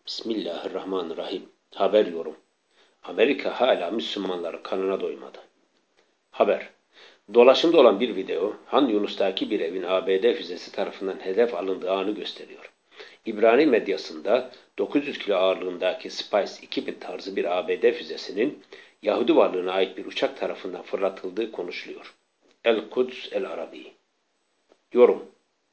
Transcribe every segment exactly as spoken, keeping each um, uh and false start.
Bismillahirrahmanirrahim. Haber yorum. Amerika hala Müslümanların kanına doymadı. Haber. Dolaşımda olan bir video, Han Yunus'taki bir evin A B D füzesi tarafından hedef alındığı anı gösteriyor. İbrani medyasında dokuz yüz kilo ağırlığındaki Spice iki bin tarzı bir A B D füzesinin Yahudi varlığına ait bir uçak tarafından fırlatıldığı konuşuluyor. El-Kuds El-Arabi. Yorum.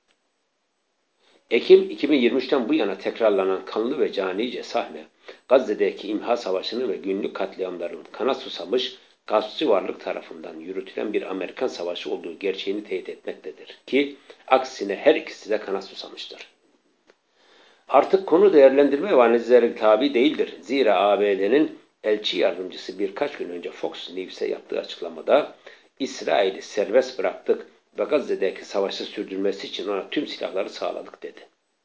Ekim iki bin yirmi üçten bu yana tekrarlanan kanlı ve canice sahne, Gazze'deki imha savaşının ve günlük katliamların kana susamış, gaspçı varlık tarafından yürütülen bir Amerikan savaşı olduğu gerçeğini teyit etmektedir ki, aksine her ikisi de kana susamıştır. Artık konu değerlendirme ve analizlere tabi değildir. Zira A B D'nin elçi yardımcısı birkaç gün önce Fox News'e yaptığı açıklamada, İsrail'i serbest bıraktık ve Gazze'deki savaşı sürdürmesi için ona tüm silahları sağladık dedi.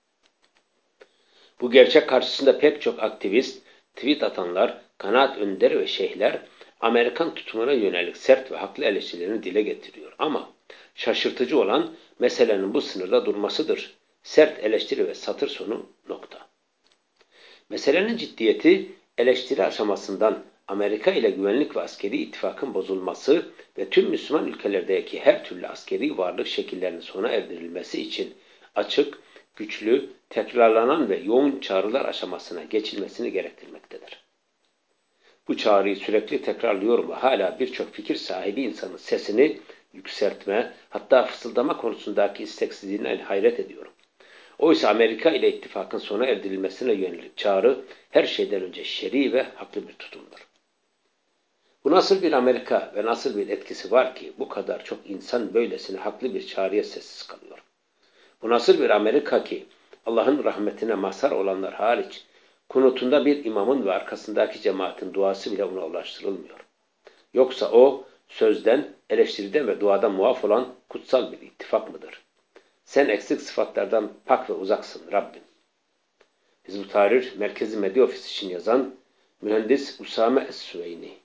Bu gerçek karşısında pek çok aktivist, tweet atanlar, kanaat önderi ve şeyhler Amerikan tutumuna yönelik sert ve haklı eleştirilerini dile getiriyor. Ama şaşırtıcı olan meselenin bu sınırda durmasıdır. Sert eleştiri ve satır sonu nokta. Meselenin ciddiyeti eleştiri aşamasından Amerika ile güvenlik ve askeri ittifakın bozulması ve tüm Müslüman ülkelerdeki her türlü askeri varlık şekillerinin sona erdirilmesi için açık, güçlü, tekrarlanan ve yoğun çağrılar aşamasına geçilmesini gerektirmektedir. Bu çağrıyı sürekli tekrarlıyorum ve hala birçok fikir sahibi insanın sesini yükseltme, hatta fısıldama konusundaki isteksizliğine hayret ediyorum. Oysa Amerika ile ittifakın sona erdirilmesine yönelik çağrı her şeyden önce şer'i ve haklı bir tutumdur. Bu nasıl bir Amerika ve nasıl bir etkisi var ki bu kadar çok insan böylesine haklı bir çağrıya sessiz kalıyor? Bu nasıl bir Amerika ki Allah'ın rahmetine mazhar olanlar hariç kunutunda bir imamın ve arkasındaki cemaatin duası bile ona ulaştırılmıyor. Yoksa o sözden, eleştiriden ve duadan muaf olan kutsal bir ittifak mıdır? Sen eksik sıfatlardan pak ve uzaksın Rabbim. Hizb-ut Tahrir Merkezi Medya Ofisi için yazan mühendis Usame Es-Süveyni.